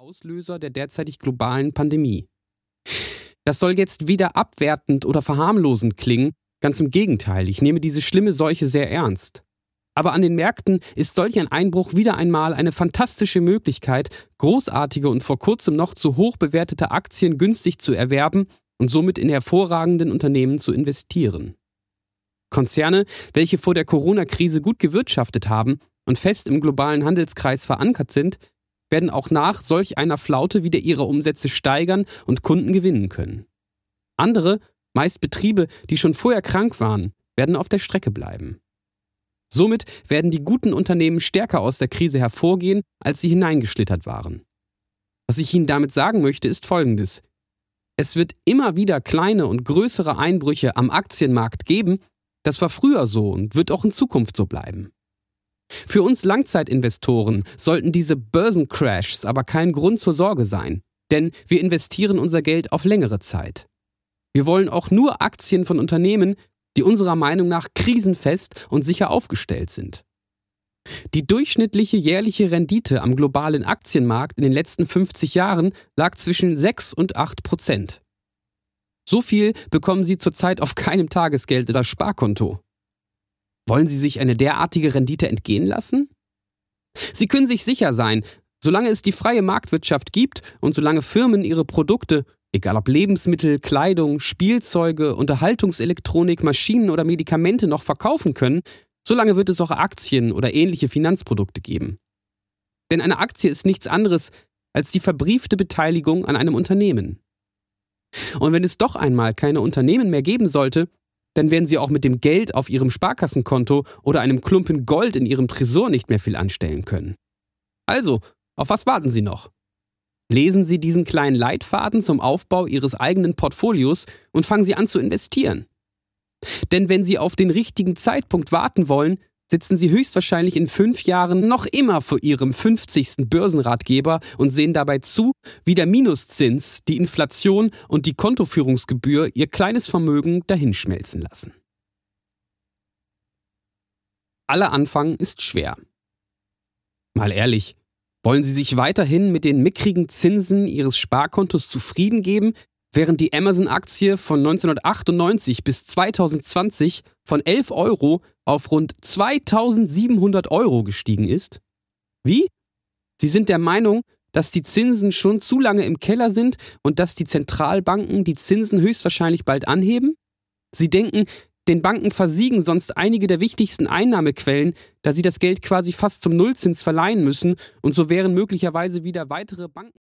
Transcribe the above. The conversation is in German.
Auslöser der derzeitig globalen Pandemie. Das soll jetzt weder abwertend oder verharmlosend klingen, ganz im Gegenteil, ich nehme diese schlimme Seuche sehr ernst. Aber an den Märkten ist solch ein Einbruch wieder einmal eine fantastische Möglichkeit, großartige und vor kurzem noch zu hoch bewertete Aktien günstig zu erwerben und somit in hervorragenden Unternehmen zu investieren. Konzerne, welche vor der Corona-Krise gut gewirtschaftet haben und fest im globalen Handelskreis verankert sind, werden auch nach solch einer Flaute wieder ihre Umsätze steigern und Kunden gewinnen können. Andere, meist Betriebe, die schon vorher krank waren, werden auf der Strecke bleiben. Somit werden die guten Unternehmen stärker aus der Krise hervorgehen, als sie hineingeschlittert waren. Was ich Ihnen damit sagen möchte, ist Folgendes. Es wird immer wieder kleine und größere Einbrüche am Aktienmarkt geben. Das war früher so und wird auch in Zukunft so bleiben. Für uns Langzeitinvestoren sollten diese Börsencrashs aber kein Grund zur Sorge sein, denn wir investieren unser Geld auf längere Zeit. Wir wollen auch nur Aktien von Unternehmen, die unserer Meinung nach krisenfest und sicher aufgestellt sind. Die durchschnittliche jährliche Rendite am globalen Aktienmarkt in den letzten 50 Jahren lag zwischen 6 und 8%. So viel bekommen Sie zurzeit auf keinem Tagesgeld oder Sparkonto. Wollen Sie sich eine derartige Rendite entgehen lassen? Sie können sich sicher sein, solange es die freie Marktwirtschaft gibt und solange Firmen ihre Produkte, egal ob Lebensmittel, Kleidung, Spielzeuge, Unterhaltungselektronik, Maschinen oder Medikamente noch verkaufen können, solange wird es auch Aktien oder ähnliche Finanzprodukte geben. Denn eine Aktie ist nichts anderes als die verbriefte Beteiligung an einem Unternehmen. Und wenn es doch einmal keine Unternehmen mehr geben sollte, dann werden Sie auch mit dem Geld auf Ihrem Sparkassenkonto oder einem Klumpen Gold in Ihrem Tresor nicht mehr viel anstellen können. Also, auf was warten Sie noch? Lesen Sie diesen kleinen Leitfaden zum Aufbau Ihres eigenen Portfolios und fangen Sie an zu investieren. Denn wenn Sie auf den richtigen Zeitpunkt warten wollen, sitzen Sie höchstwahrscheinlich in 5 Jahren noch immer vor Ihrem 50. Börsenratgeber und sehen dabei zu, wie der Minuszins, die Inflation und die Kontoführungsgebühr Ihr kleines Vermögen dahinschmelzen lassen. Aller Anfang ist schwer. Mal ehrlich, wollen Sie sich weiterhin mit den mickrigen Zinsen Ihres Sparkontos zufrieden geben, während die Amazon-Aktie von 1998 bis 2020 von 11 Euro auf rund 2.700 Euro gestiegen ist? Wie? Sie sind der Meinung, dass die Zinsen schon zu lange im Keller sind und dass die Zentralbanken die Zinsen höchstwahrscheinlich bald anheben? Sie denken, den Banken versiegen sonst einige der wichtigsten Einnahmequellen, da sie das Geld quasi fast zum Nullzins verleihen müssen und so wären möglicherweise wieder weitere Banken